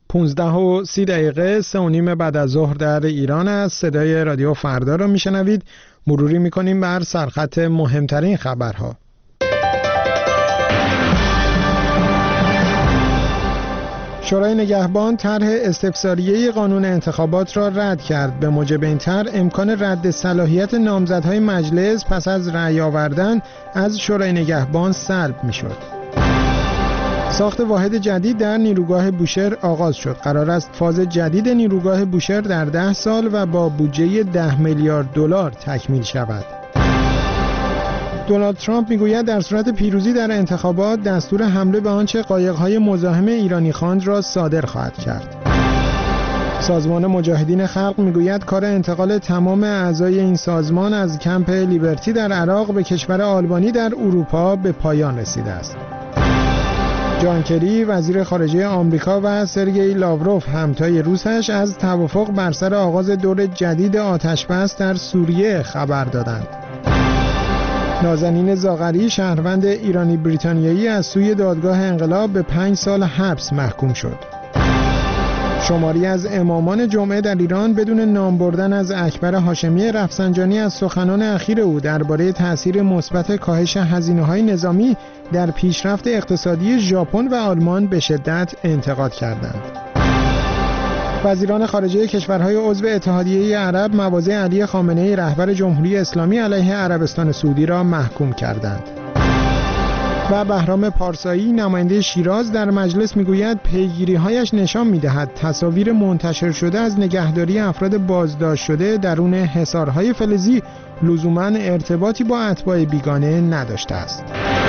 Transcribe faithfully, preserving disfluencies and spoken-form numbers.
پونزده و سی دقیقه سه و نیم بعد از ظهر در ایران است. صدای رادیو فردا را میشنوید. مروری میکنیم بر سرخط مهمترین خبرها. شورای نگهبان طرح استفساریه قانون انتخابات را رد کرد. به موجب این طرح امکان رد صلاحیت نامزدهای مجلس پس از رأی آوردن از شورای نگهبان سلب میشد. ساخت واحد جدید در نیروگاه بوشهر آغاز شد. قرار است فاز جدید نیروگاه بوشهر در ده سال و با بودجه ده میلیارد دلار تکمیل شود. دونالد ترامپ میگوید در صورت پیروزی در انتخابات دستور حمله به آنچه قایق‌های مزاحم ایرانی خواند را صادر خواهد کرد. سازمان مجاهدین خلق میگوید کار انتقال تمام اعضای این سازمان از کمپ لیبرتی در عراق به کشور آلبانی در اروپا به پایان رسیده است. جان کری وزیر خارجه آمریکا و سرگئی لاوروف همتای روسش از توافق بر سر آغاز دور جدید آتش‌بس در سوریه خبر دادند. نازنین زاغری شهروند ایرانی بریتانیایی از سوی دادگاه انقلاب به پنج سال حبس محکوم شد. شماری از امامان جمعه در ایران بدون نام بردن از اکبر هاشمی رفسنجانی از سخنان اخیر او درباره تأثیر مثبت کاهش هزینه‌های نظامی در پیشرفت اقتصادی ژاپن و آلمان به شدت انتقاد کردند. وزیران خارجه کشورهای عضو اتحادیه عرب مواضع علی خامنه‌ای رهبر جمهوری اسلامی علیه عربستان سعودی را محکوم کردند. و بهرام پارسایی نماینده شیراز در مجلس میگوید پیگیری‌هایش نشان می‌دهد تصاویر منتشر شده از نگهداری افراد بازداشت شده درون حصارهای فلزی لزوماً ارتباطی با اتباع بیگانه نداشته است.